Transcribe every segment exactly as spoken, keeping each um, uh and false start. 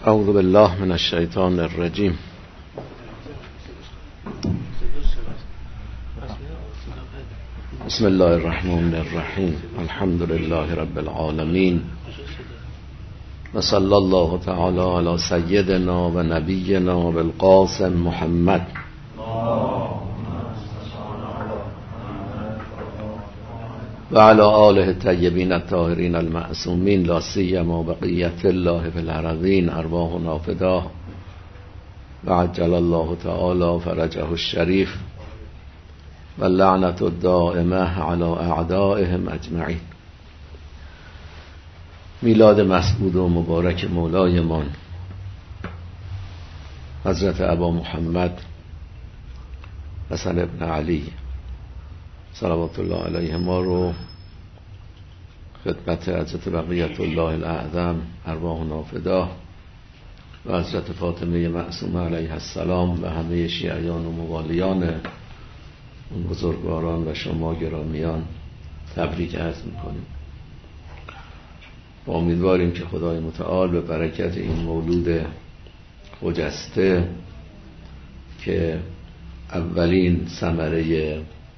اعوذ بالله من الشیطان الرجیم. بسم الله الرحمن الرحیم. الحمد لله رب العالمین و صلی الله تعالی علی سیدنا و نبینا بالقاسم محمد و علی آله الطیبین الطاهرین المعصومین لا سیما بقیت الله فی الارضین ارواحنا فداه و عجل الله تعالی فرجه الشریف و لعنت الدائمه علی اعدائهم اجمعین. میلاد مسعود و مبارک مولایمان حضرت ابا محمد حسن ابن علی صلوات الله علیه ما رو خدمت حضرت بقیت الله الاعظم ارواحنا فداه و حضرت فاطمه معصومه علیها السلام و همه شیعیان و موالیان اون بزرگواران و شما گرامیان تبریک عرض میکنیم. و امیدواریم که خدای متعال به برکت این مولود خجسته که اولین ثمره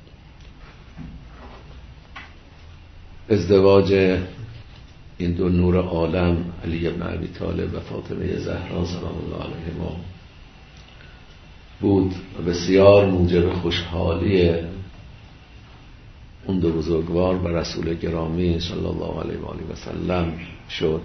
ازدواج این دو نور عالم علی ابن ابی طالب و فاطمه زهرا سلام الله علیهما بود و بسیار موجب خوشحالی اون دو بزرگوار و رسول گرامی صلی الله علیه و آله و سلم شد.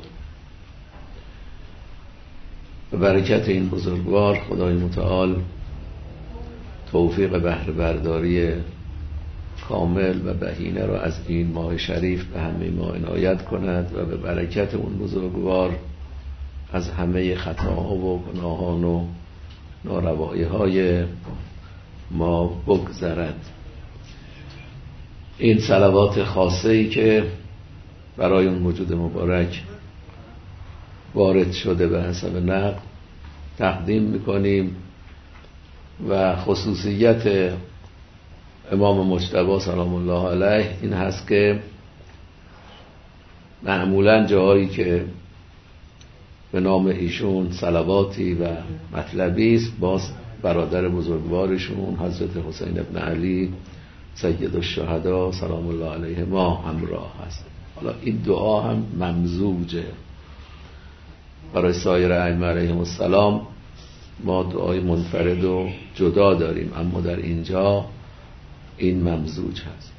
به برکت این بزرگوار خدای متعال توفیق بهره برداری کامل و بهینه را از این ماه شریف به همه ما عنایت کند و به برکت اون بزرگوار از همه خطاها و گناهان و ناروایی های ما بگذرد. این صلوات خاصه ای که برای اون موجود مبارک وارد شده به حسب نقل تقدیم میکنیم و خصوصیت امام مجتبی سلام الله علیه این هست که معمولا جاهایی که به نام ایشون صلواتی و مطلبی است باز برادر بزرگوارشون حضرت حسین ابن علی سید الشهدا سلام الله علیه ما همراه هست. حالا این دعا هم ممزوجه. برای سایر ائمه علیهم السلام ما دعای منفرد و جدا داریم، اما در اینجا این ممزوج هست.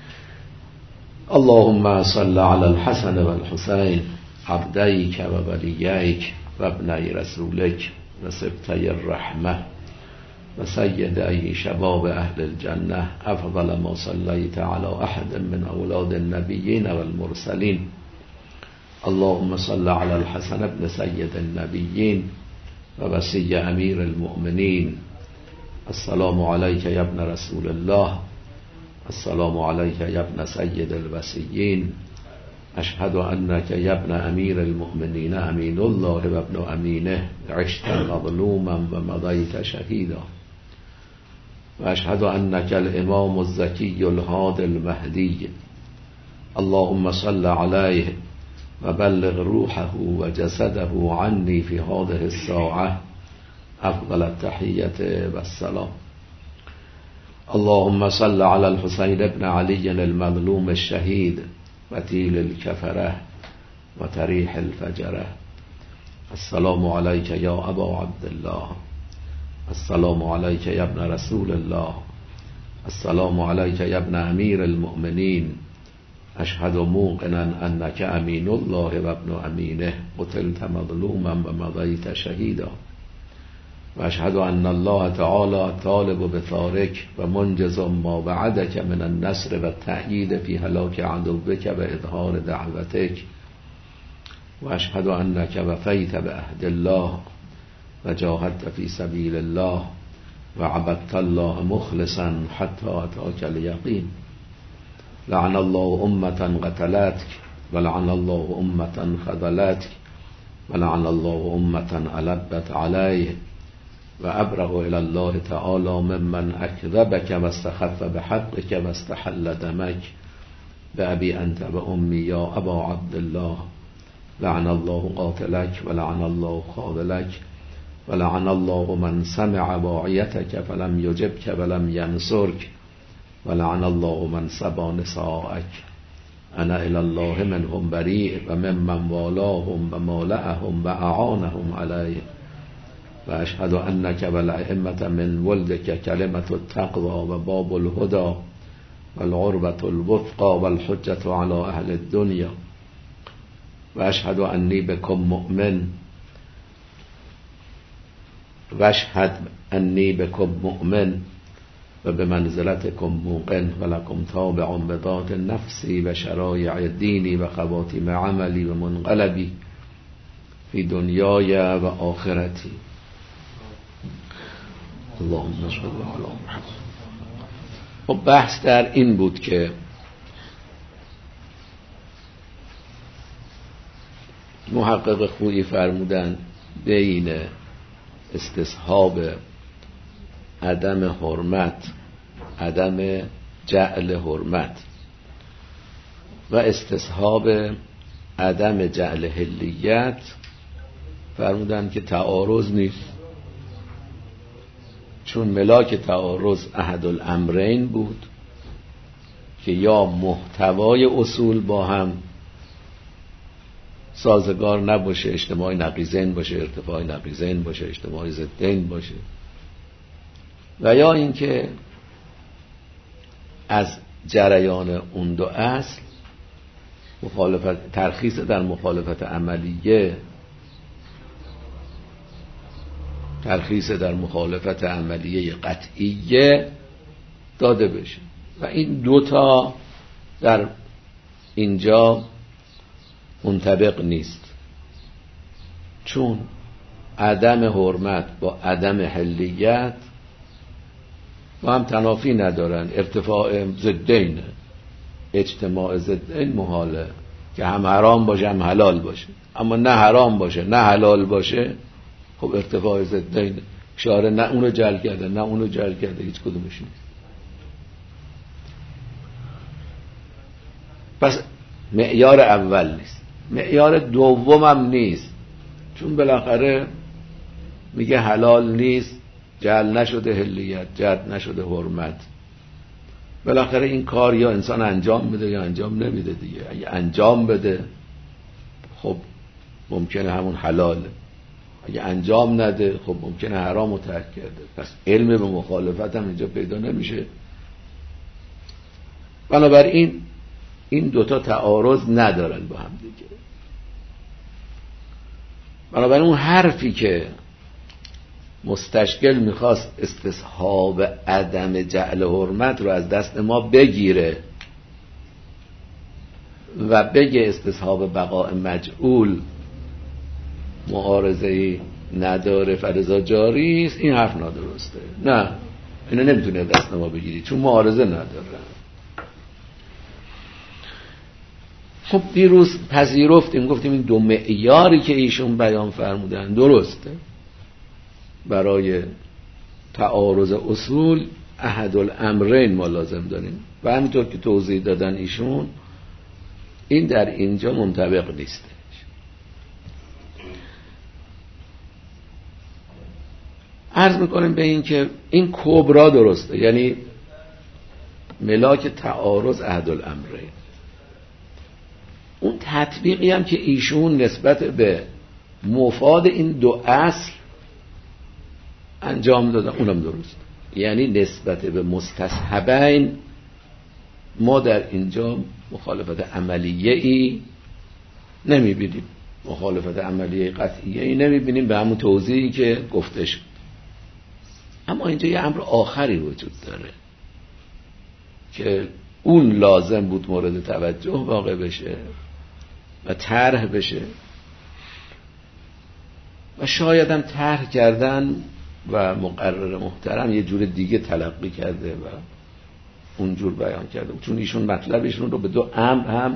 اللهم صل علی الحسن و الحسین عبدیک و ولییک و ابنی رسولک و سبطی الرحمه و سیدی شباب اهل الجنه افضل ما صلیت علی احد من اولاد النبیین و المرسلین. اللهم صل علی الحسن ابن سید النبیین و وصی امیر المؤمنین. السلام علیک یا ابن رسول الله، السلام علیک یا ابن سید الوصیین. اشهد انک یا ابن امیر المؤمنین امین الله و ابن امینه عشت مظلوما و مضیت شهیدا. و اشهد انک الامام الزکی الهادی المهدی. اللهم صل علیه و بلغ روحه و جسده عنی فی هذه الساعه افضل التحیة و السلام. اللهم صل علی الحسین ابن علی المظلوم الشهید وتیل الکفره و تریح الفجره. السلام علیک یا ابا عبدالله، السلام علیک یا ابن رسول الله، السلام علیک یا ابن امیر المؤمنین. اشهد موقنا انک امین الله و ابن امینه قتلت مظلوما و مضیت شهیدا. و اشهد ان الله تعالی طالب بثارک و منجز ما وعدک من النصر و التأیید فی هلاک عدوک و اظهار دعوتک. و اشهد انک وفیت بعهد الله و جاهدت فی سبیل الله و عبدت الله مخلصا حتی اتاک الیقین. لعن الله امة قتلتک و لعن الله امة خذلتک و لعن الله امة علبت علیه. و ابرأ الی الله تعالی ممن اکذبک و استخف بحقک و استحل دمک. بأبی انت و امی یا ابا عبدالله لعن الله قاتلك ولعن الله خاذلك ولعن الله من سمع واعیتك فلم یجبک ولم ینصرک ولعن الله من سبا نساءک انا الی الله منهم بریء و ممن والاهم و مالعهم و اعانهم علیه و اشهد انک والائمة من ولدک کلمة التقوى و باب الهدى والعربة الوثقى والحجة على اهل الدنیا و اشهد انی بکم مؤمن و اشهد انی بکم مؤمن و به منزلتکم موقن و لکم تابع بذات نفسی و شرایع دینی و خواتیم عملی و منقلبی فی دنیای و آخرتی. اللهم صل علی محمد. خب بحث در این بود که محقق خویی فرمودن بین استصحاب عدم حرمت، عدم جعل حرمت و استصحاب عدم جعل حلیت فرمودن که تعارض نیست، چون ملاک تعارض احد الامرین بود که یا محتوای اصول با هم سازگار نباشه، اجتماع نقیضین باشه، ارتفاع نقیضین باشه، اجتماع ضدین باشه، و یا اینکه از جریان اون دو اصل مخالفت ترخیص در مخالفت عملیه ترخیص در مخالفت عملیه قطعیه داده بشه و این دوتا در اینجا منطبق نیست، چون عدم حرمت با عدم حلیت با هم تنافی ندارن، ارتفاع ضدین، اجتماع ضدین محاله که هم حرام باشه هم حلال باشه، اما نه حرام باشه نه حلال باشه خب ارتفاع ضدین، شاره نه اونو جل کرده نه اونو جل کرده، هیچ کدومش نیست. پس معیار اول نیست، معیار دوم هم نیست، چون بالاخره میگه حلال نیست، جعل نشده حلیت، جعل نشده حرمت، بالاخره این کار یا انسان انجام میده یا انجام نمیده دیگه. اگه انجام بده خب ممکنه همون حلاله، اگه انجام نده خب ممکنه حرامو ترک کرده. پس علم به مخالفت هم اینجا پیدا نمیشه. بنابراین این دوتا تعارض ندارن با هم دیگه. بنابراین اون حرفی که مستشکل میخواست استصحاب عدم جعل حرمت رو از دست ما بگیره و بگه استصحاب بقاء مجعول معارضه‌ای نداره، فرضا جاری است، این حرف نادرسته. نه، اینو نمیتونه دست ما بگیری چون معارضه نداره. خب دیروز پذیرفتیم، گفتیم این دو معیاری که ایشون بیان فرمودن درسته برای تعارض اصول، احد الامرین ما لازم داریم و همینطور که توضیح دادن ایشون این در اینجا منطبق نیست. عرض میکنیم به این که این کبرا درسته، یعنی ملاک تعارض احد الامرین. اون تطبیقی هم که ایشون نسبت به مفاد این دو اصل انجام دادن اونم درست، یعنی نسبت به مستصحبین ما در اینجا مخالفت عملیه ای نمیبینیم، مخالفت عملیه قطعیه ای نمیبینیم به همون توضیحی که گفته شد. اما اینجا یه امر آخری وجود داره که اون لازم بود مورد توجه واقع بشه و طرح بشه و شاید هم طرح کردن و مقرر محترم یه جور دیگه تلقی کرده و اونجور بیان کرده، چون ایشون مطلبشون رو به دو امر هم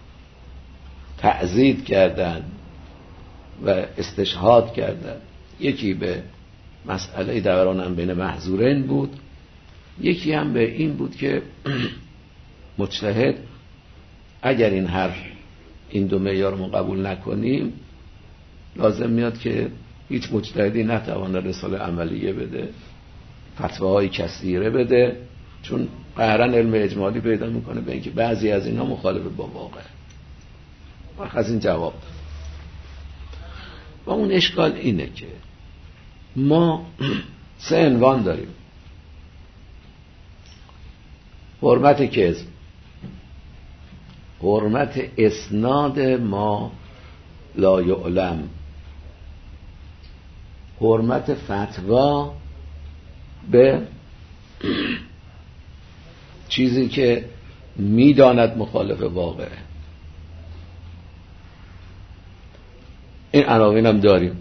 تعزید کردن و استشهاد کردن. یکی به مسئله دوران بین محظورین بود، یکی هم به این بود که مجتهد اگر این حرف این دو معیار رو قبول نکنیم، لازم میاد که هیچ مجتهدی نتوانه رساله عملیه بده، فتواهای کثیره بده، چون قهرن علم اجمالی پیدا میکنه به اینکه بعضی از اینا مخالف با واقع. وقت از این جواب داد. و اون اشکال اینه که ما سه عنوان داریم: حرمت کذب، حرمت اسناد ما لا یعلم، حرمت فتوا به چیزی که میداند مخالف واقعه. این عناوین هم داریم.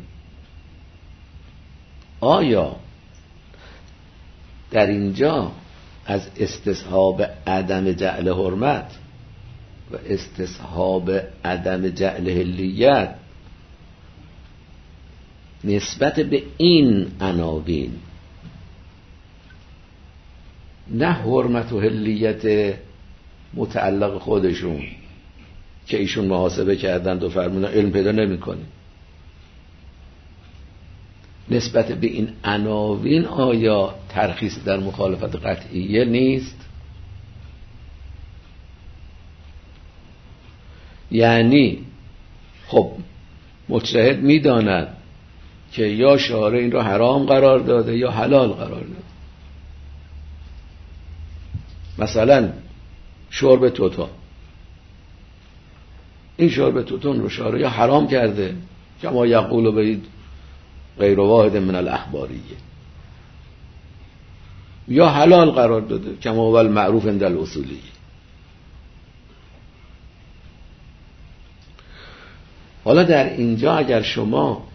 آیا در اینجا از استصحاب عدم جعل حرمت و استصحاب عدم جعل حلیت نسبت به این عناوین، نه حرمت و حلیت متعلق خودشون که ایشون محاسبه کردند و فرمودن علم پیدا نمی کنیم، نسبت به این عناوین آیا ترخیص در مخالفت قطعیه نیست؟ یعنی خب مجتهد میداند که یا شارع این را حرام قرار داده یا حلال قرار داده. مثلا شرب توتون، این شرب توتون رو شارع یا حرام کرده کما یقول بید غیر واحد من الاخباریه، یا حلال قرار داده کما هو المعروف عند الاصولیه. حالا در اینجا اگر شما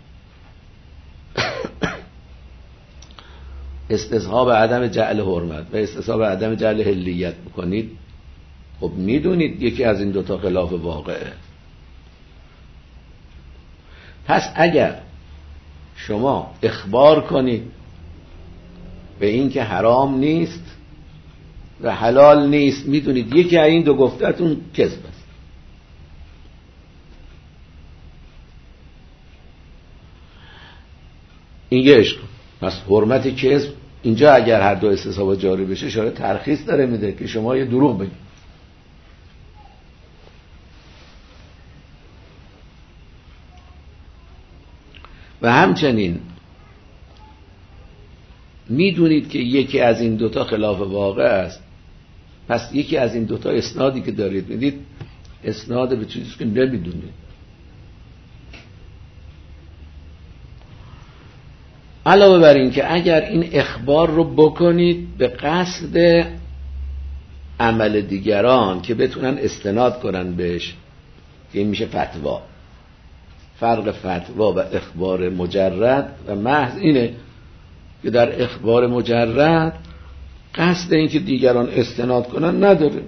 استصحاب عدم جعل حرمت و استصحاب عدم جعل حلیت بکنید، خب میدونید یکی از این دوتا خلاف واقعه. پس اگر شما اخبار کنید به این که حرام نیست و حلال نیست، میدونید یکی از این دو گفتتون کذب است. این یه اشکال. پس حرمت کذب اینجا اگر هر دو استصحاب جاری بشه، شارع ترخیص داره میده که شما یه دروغ بگید. و همچنین میدونید که یکی از این دوتا خلاف واقع است، پس یکی از این دوتا اسنادی که دارید میدید اسناد به چیزی که نمیدونید. علاوه بر این که اگر این اخبار رو بکنید به قصد عمل دیگران که بتونن استناد کنن بهش، که این میشه فتوا. فرق فتوا و اخبار مجرد و محض اینه که در اخبار مجرد قصد این که دیگران استناد کنن نداره.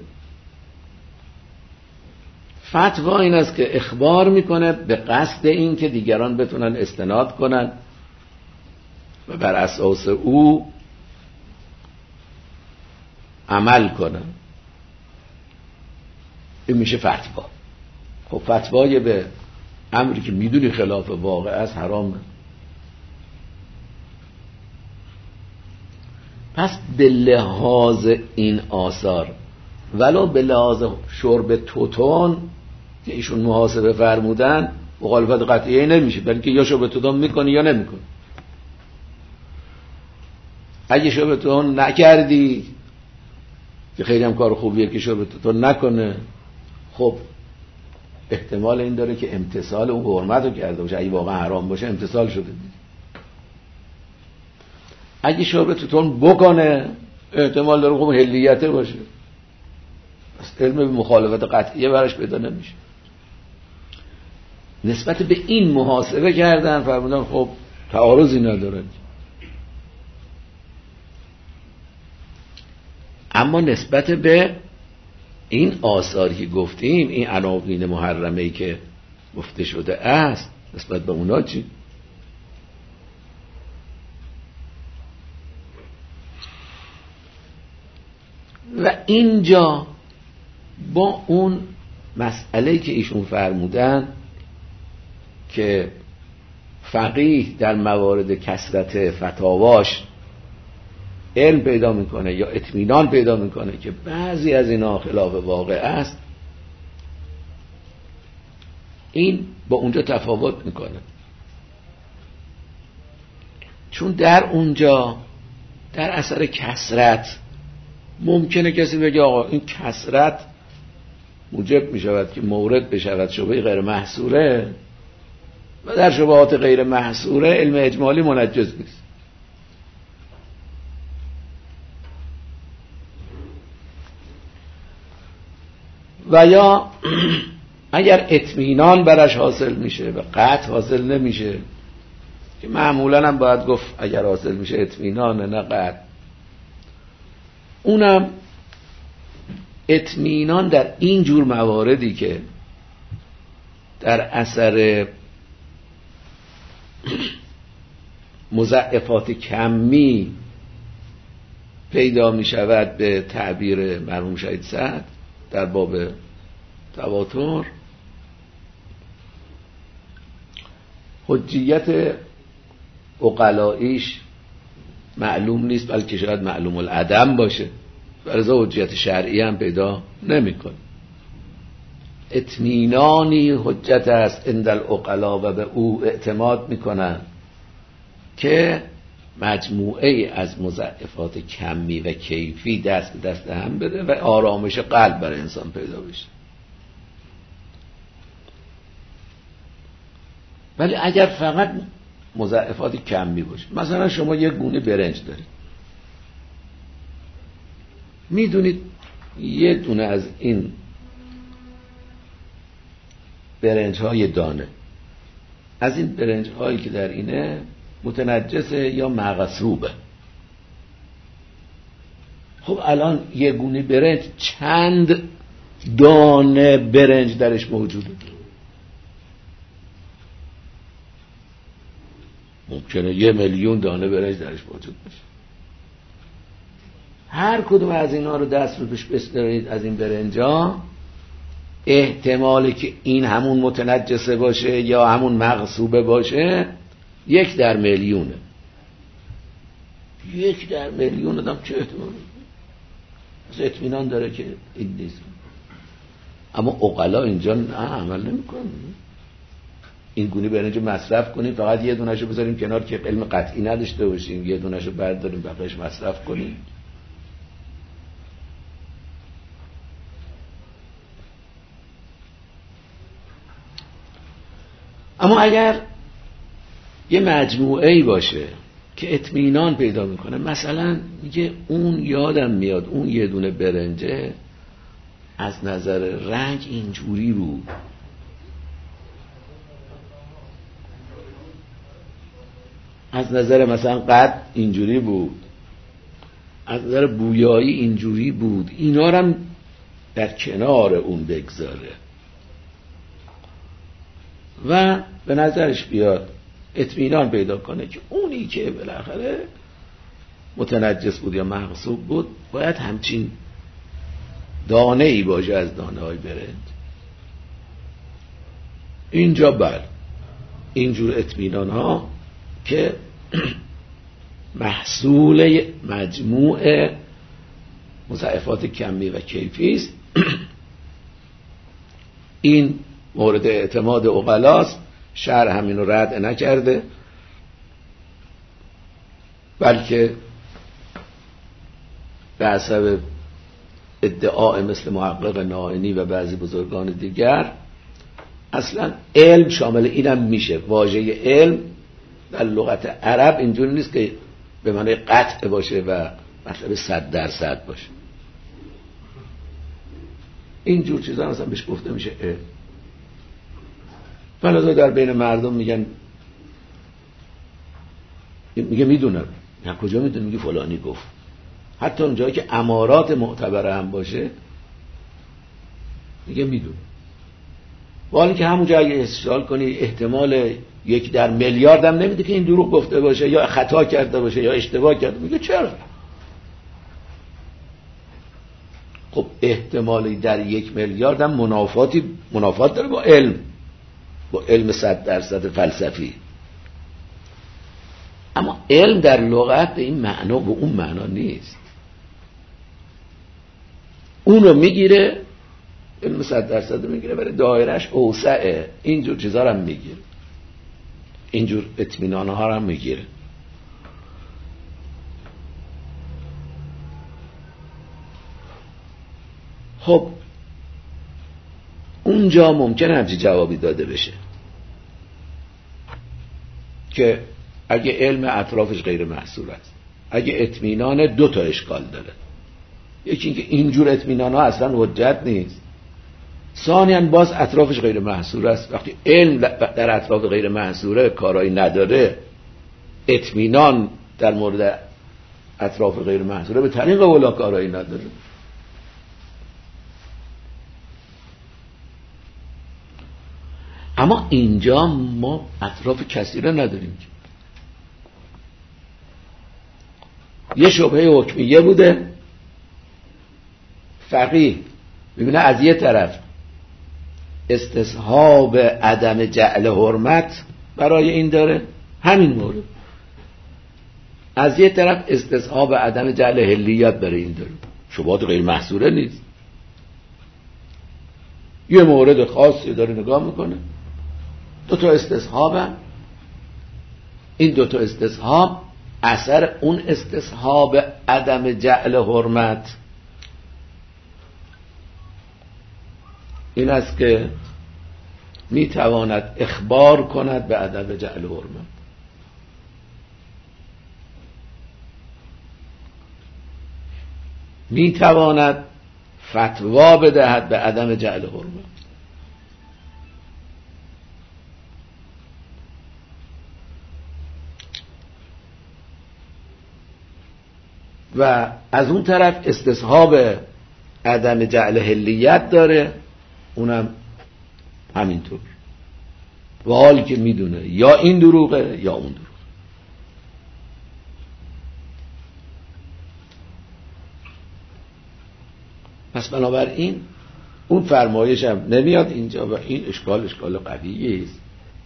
فتوا این است که اخبار میکنه به قصد این که دیگران بتونن استناد کنن و بر اساس او عمل کنن. این میشه فتوا. خب فتوای به امری که میدونی خلاف واقع است حرامه. پس به لحاظ این آثار، ولو به لحاظ شرب توتون که ایشون محاسبه فرمودن، مخالفت قطعیه نمیشه، بلکه یا شرب توتون میکنی یا نمیکنی. اگه شرب توتون نکردی که خیلی هم کار خوبیه که شرب توتون نکنه، خب احتمال این داره که امتثال اون حرمت رو کرده باشه. اگه واقعا حرام باشه امتثال شده دید. اگه شرب توتون بکنه احتمال داره خب حلیته باشه، پس علم به مخالفت قطعیه براش پیدا نمیشه. نسبت به این محاسبه کردن، فرمودن خب تعارضی نداره. اما نسبت به این آثاری که گفتیم، این عناوین محرمه‌ای که گفته شده است، نسبت به اونا چی؟ و اینجا با اون مسئله‌ای که ایشون فرمودن که فقیه در موارد کثرت فتاواش علم پیدا میکنه یا اطمینان پیدا میکنه که بعضی از اینا خلاف واقع است، این با اونجا تفاوت میکنه. چون در اونجا در اثر کثرت ممکنه کسی بگه آقا این کثرت موجب میشود که مورد بشود شبهه غیر محصوره و در شبهات غیر محصوره علم اجمالی منجز نیست. و یا اگر اطمینان برش حاصل میشه و قطع حاصل نمیشه، که معمولا هم باید گفت اگر حاصل میشه اطمینان نه قطع، اونم اطمینان در این جور مواردی که در اثر مضاعفات کمی پیدا می شود به تعبیر مرحوم شهید سعد در باب تواتر، حجیت عقلاییش معلوم نیست، بلکه شاید معلوم العدم باشه، برای حجیت شرعی هم پیدا نمی کنه. اطمینانی حجت است عند العقلا و به او اعتماد میکنن که مجموعه از مضاعفات کمی و کیفی دست به دست هم بده و آرامش قلب برای انسان پیدا بشه. ولی اگر فقط مضاعفات کمی باشه، مثلا شما یک گونه برنج دارید، میدونید یه دونه از این برنج های دانه از این برنج هایی که در اینه متنجسه یا مغصوبه. خب الان یه گونه برنج چند دانه برنج درش موجوده؟ ممکنه یه میلیون دانه برنج درش موجود باشه. هر کدوم از اینا رو دست رو پیش بسپرید از این برنجا، احتمالی که این همون متنجسه باشه یا همون مغصوبه باشه یک در میلیونه. یک در میلیون آدم چه احتمالی؟ از اطمینان داره که این نیست. اما عقلا اینجا نه، عمل نمی کنن. این گونه برنج مصرف کنیم، فقط یه دونهشو بذاریم کنار که علم قطعی نداشته باشیم، یه دونهشو برداریم بقیه‌اش مصرف کنیم. اما اگر یه مجموعه‌ای باشه که اطمینان پیدا میکنه، مثلا میگه اون یادم میاد اون یه دونه برنجه از نظر رنگ اینجوری بود، از نظر مثلا قد اینجوری بود، از نظر بویایی اینجوری بود، اینا رو هم در کنار اون بگذاره و به نظرش بیاد اطمینان پیدا کنه که اونی که بالاخره متنجس بود یا مغصوب بود باید همچین دانه ای باشه از دانه های برنج. اینجا بر اینجور اطمینان ها که محصول مجموع مضاعفات کمی و کیفی است، این مورد اعتماد عقلاست. شرع همین رو رد نکرده، بلکه به حسب ادعای مثل محقق نائینی و بعضی بزرگان دیگر اصلا علم شامل اینم میشه. واژه علم در لغت عرب اینجوری نیست که به معنی قطع باشه و مطلب صد درصد باشه. اینجور چیزا مثلا بهش گفته میشه علم. فلذا در بین مردم میگن، میگه میدونم. نه کجا میدونم؟ میگه فلانی گفت. حتی اونجایی که امارات معتبره هم باشه میگه میدونم. ولی که همونجا اگه استدلال کنی احتمال یک در میلیارد هم نمیده که این دروغ گفته باشه یا خطا کرده باشه یا اشتباه کرده. میگه چرا؟ خب احتمالی در یک میلیارد هم منافاتی منافات داره با علم، با علم صد درصد فلسفی. اما علم در لغت به این معنا به اون معنا نیست. اون رو میگیره، علم صد درصد رو میگیره، برای دایرش اوسعه، اینجور چیزا رو هم میگیره، اینجور اطمینان ها رو هم میگیره. خب اونجا ممکنه همچی جوابی داده بشه که اگه علم اطرافش غیر محصور است، اگه اطمینان دو تا اشکال داره، یکی اینکه اینجور اطمینان ها اصلا حجت نیست، ثانیاً باز اطرافش غیر محصور است. وقتی علم در اطراف غیر محصوره کارایی نداره، اطمینان در مورد اطراف غیر محصوره به طریق اولا کارایی نداره. اما اینجا ما اطراف کسی را نداریم. یه شبهه حکمیه بوده، فقیه میبینه از یه طرف استصحاب عدم جعل حرمت برای این داره، همین مورد، از یه طرف استصحاب عدم جعل حلیت برای این داره، شبهات غیر محصوره نیست. یه مورد خاصی داره نگاه میکنه، دو تا استصحاب هم. این دو تا استصحاب اثر اون استصحاب عدم جعل حرمت این است که میتواند اخبار کند به عدم جعل حرمت. میتواند فتوا بدهد به عدم جعل حرمت. و از اون طرف استصحاب عدم جعل حلیت داره، اونم همینطور، و حالی که میدونه یا این دروغه یا اون دروغه. پس بنابراین اون فرمایش هم نمیاد اینجا و این اشکال اشکال قویه است.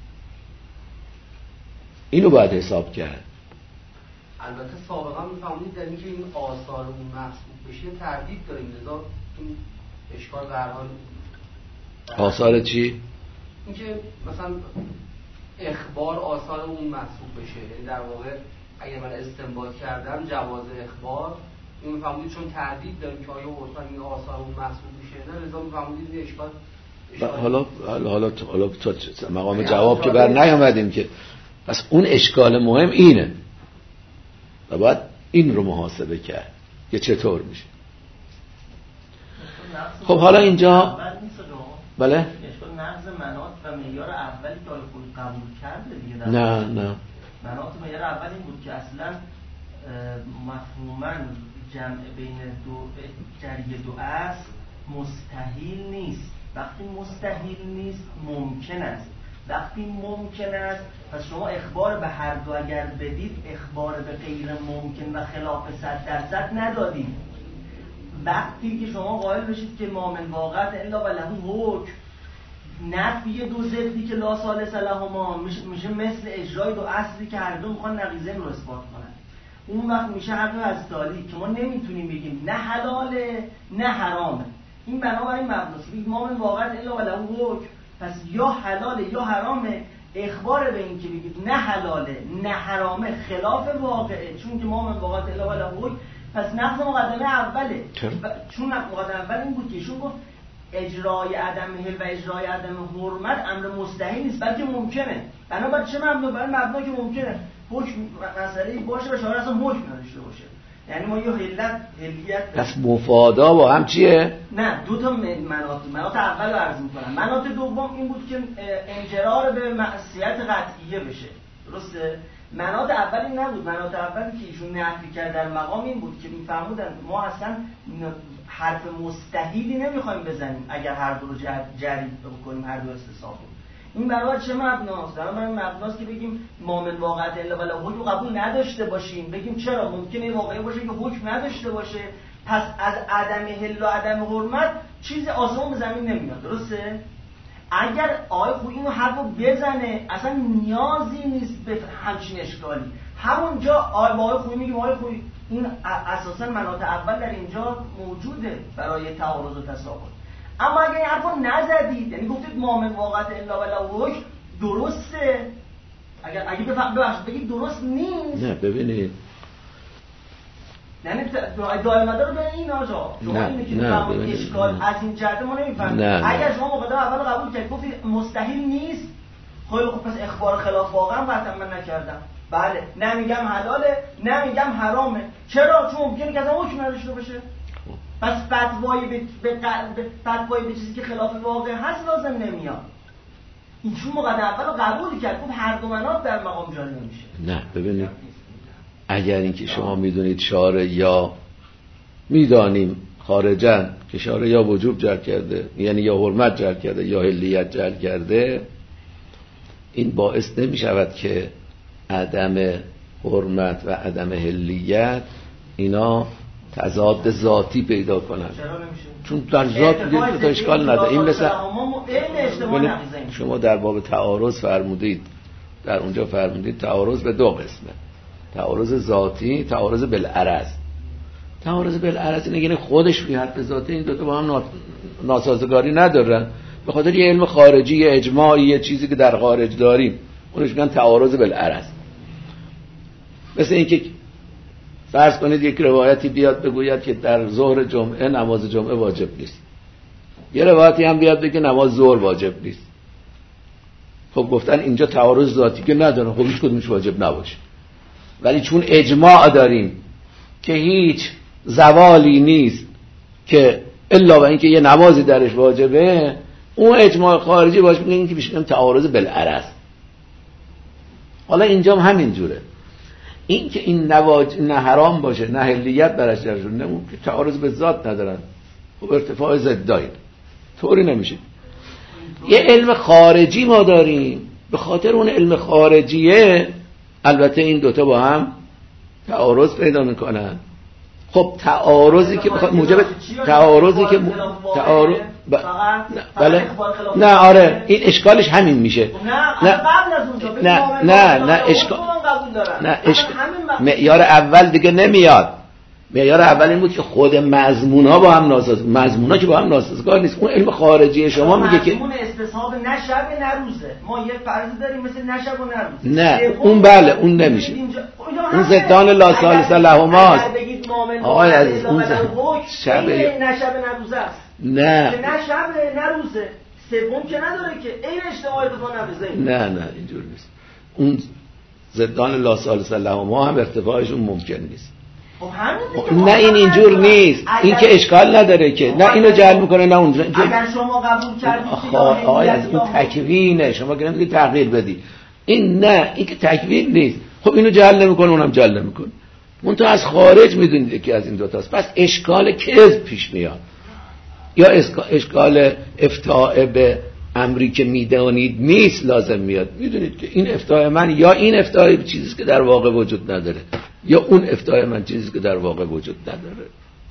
اینو باید حساب کرد. البته سابقا میفهمید در اینکه این آثار اون محسوب بشه تردید داریم، لذا این اشکال به هر حال. آثار چی؟ اینکه مثلا اخبار آثار اون محسوب بشه، یعنی در واقع اگر من استنباط کردم جواز اخبار، این میفهمید چون تردید داریم که آیا اصلا این آثار اون محسوب بشه نه، لذا میفهمید این اشکال. حالا حالا حالا حالا تا مقام جواب که بر نیامدیم که. پس اون اشکال مهم اینه و باید این رو محاسبه کرد که چطور میشه. خب حالا اینجا بله اشکال نقض مناط و معیار اولی که خود قبول کرده دیگه. نه نه مناط و معیار اول این بود که اصلا مفهوما جمع بین دو جریه دو اصل مستحیل نیست. وقتی مستحیل نیست ممکن است. وقتی ممکن است پس شما اخبار به هر دو اگر بدید اخبار به غیر ممکن و خلاف صد درصد ندادید. وقتی که شما قائل بشید که ما من واقعت الا و له حکم، نفی دو ضدی که لا ثالث لهما میشه میشه مثل اجرای دو اصلی که هر دو میخوان نقیضین رو اثبات کنن. اون وقت میشه حرف از تالی که ما نمیتونیم بگیم نه حلاله نه حرامه. این بنابراین مبناست بگیم ما من واقعت الا و له حکم، پس یا حلاله یا حرامه. اخبار به این که بگید نه حلاله نه حرامه خلاف واقعه، چون که ما من واقعت الا و له حکم، پس نقض مقدمه اوله. چون مقدمه اول این بود که ایشون گفت اجرای عدم حل و اجرای عدم حرمت امر مستحیل نیست بلکه ممکنه. بنابراین چه مبنا؟ برای مبنا که ممکنه حکم مسئله باشه و شارع اصلا حکم نداشته باشه. یعنی ما یه حلت حلیت پس مفادا با هم چیه؟ نه دو تا مناط مناط اول رو عرض می‌کنم. مناط دوم این بود که انجرار به معصیت قطعیه بشه. درسته؟ مناط اولی نبود. مناط اولی که ایشون نفی کرد در مقام این بود که می‌فرمودن ما اصلا حرف مستحیلی نمی‌خوایم بزنیم اگر هر دو رو جری بکنیم، هر دو استصحاب. این برای چه مبناست؟ برای مبناست که بگیم ما من واقعت الا ولا حکم قبول نداشته باشیم. بگیم چرا؟ ممکنه واقعی باشه که حکم نداشته باشه، پس از عدم حل و عدم حرمت چیز آسمان به زمین نمیاد، درسته؟ اگر آقای خویی اینو حرفو بزنه اصلا نیازی نیست به همچین اشکالی. همونجا آقای با آقای خویی میگیم آقای خویی این اساسا مناط اول در اینجا موجوده برای تعارض و تساقط. اما اگر این حرفو نزدید، یعنی گفتید ما من واقعت الا ولا حکم، درسته؟ اگر اگه بفهمید بگید درست نیست. نه ببینید، یعنی دائما رو به این آجا شما اینه که فهمید اشکال از این جهت ما نمیفهمید. اگر شما مقدمه اول قبول کردید گفتید مستحیل نیست، خیلی خب پس اخبار خلاف واقعا قطعا من نکردم. بله، نه میگم حلاله نه میگم حرامه. چرا؟ چون ممکنه که اصلا حکم نداشته باشه. پس فتوایی به به فتوایی به چیزی که خلاف واقع هست لازم نمیاد. ایشون مقدمه اول قبول کرد، خب هر دو مناط در مقام جاری نمیشه. نه ببینید، اگر اینکه شما میدونید شارع یا میدانیم خارجن که شارع یا وجوب جر کرده، یعنی یا حرمت جر کرده یا حلیت جر کرده، این باعث نمی شود که عدم حرمت و عدم حلیت اینا تضاد ذاتی پیدا کنن. چون در ذات دیگه تا اشکال نداره. این مثل شما در باب تعارض فرمودید، در اونجا فرمودید تعارض به دو قسمه، تعارض ذاتی، تعارض بالعرض. تعارض بالعرض اینه یعنی خودش بی حد ذاتی این دو تا با هم ناسازگاری ندارن، به خاطر یه علم خارجی، یه اجماعی، یه چیزی که در خارج داریم، اونش میگن تعارض بالعرض. مثل اینکه فرض کنید یک روایتی بیاد بگوید که در ظهر جمعه نماز جمعه واجب نیست، یه روایتی هم بیاد بگه نماز ظهر واجب نیست. خب گفتن اینجا تعارض ذاتی که ندارن، خب هیچ کدومش واجب نباشه. ولی چون اجماع داریم که هیچ زوالی نیست که الا و اینکه یه نمازی درش واجبه، اون اجماع خارجی باشه میگن که میشه تعارض بالعرض. حالا اینجا هم همین جوره، این که این نواج... نه حرام باشه نه حلیت برش درشون نمون که تعارض به ذات ندارن، خب ارتفاع ضداین، طوری نمیشه. یه علم خارجی ما داریم، به خاطر اون علم خارجیه البته این دوتا با هم تعارض پیدا میکنن. خب تعارضی که بخواد موجب تعارضی که تعارض ب... بله نه آره این اشکالش همین میشه. نه نه نه نه اشکال نه اشکال معیار اول دیگه نمیاد. معیار اول این بود که خود مضمون‌ها با هم ناساز، مضمون‌ها که با هم ناسازگار نیست. اون علم خارجی شما میگه که مضمون استصحاب نه شب نه روزه، ما یه فرض داریم مثل نه شب و نه روز. نه اون بله اون نمیشه، اون زدان لا ثالث لهما. آقای عزیز اون شب نه شب نه روزه است. نه که نه شب نه روزه، سوم که نداره که این اجتماع ارتفاع نبزه. نه نه اینجور نیست. اون زدان لا ثالث لهما هم ارتفاعشون ممکن نیست. خب همین نه این اینجور نیست، این که اشکال نداره که نه اینو جعل میکنه نه اونجا. اگر شما قبول کردید آقای از اون تکوینه، شما گفتید که تغییر بدی، این نه این که تکوین نیست. خب اینو جعل نمیکنه اونم جعل نمیکنه، اون تو از خارج میدونید که از این دو تاست. پس اشکال کذب پیش میاد یا اشکال افتاء به امری که میدانید نیست لازم میاد. میدونید که این افتاء من یا این افتاء چیزی که در واقع وجود نداره یا اون افتاء من چیزی که در واقع وجود نداره.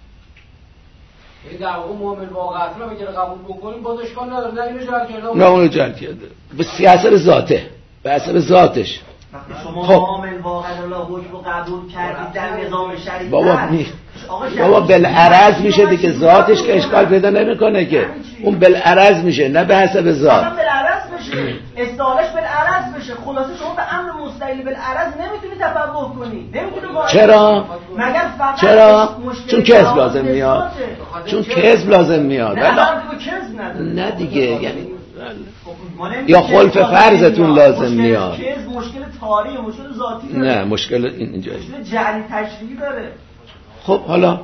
این در واقع مؤمن واقعا رو اگه قبول بکنیم باز اشکال نداره، نه اینو جعل کرده نه اونو جعل کرده به سیاست ذاته، به اثر ذاتش. شما مؤمن واقعا الله حکم قبول کردید در نظام شریعت بابا می... بابا بالعرض میشه دیگه، ذاتش که اشکال پیدا نمیکنه که، اون بالعرض میشه نه به حسب ذات. بالعرض بشه استعالش بالعرض بشه. خلاصه شما به امر مستقل بالعرض نمیتونی تفوه کنی، نمیتونی. چرا؟ مگر فقط چرا؟ چون کذب لازم میاد، چون کذب لازم میاد. نه دیگه یعنی یا خلف فرضتون لازم میاد. مشکل تاریخی، مشکل ذاتی داره. نه مشکل اینجا مشکل جعلی تشریعی داره. خب حالا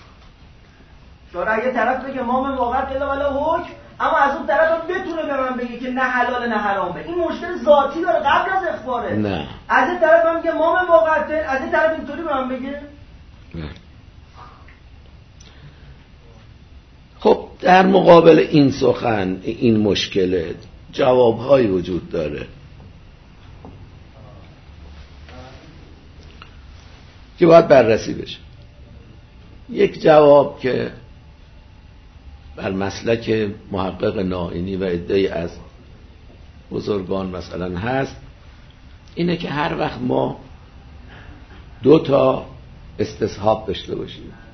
شورا یه طرف بگه ما من واقعا الا ولا حکم، اما از اون طرف هم بتونه به من بگه که نه حلال نه حرامه. این مشکل ذاتی داره قبل از اخباره. نه از این طرف هم میگه ما من واقعا، از این طرف اینطوری به من بگه. نه. خب در مقابل این سخن، این مشکل جوابهایی وجود داره که باید بررسی بشه. یک جواب که بر مسلک محقق نائینی و عده‌ای از بزرگان مثلا هست اینه که هر وقت ما دو تا استصحاب داشته باشیم،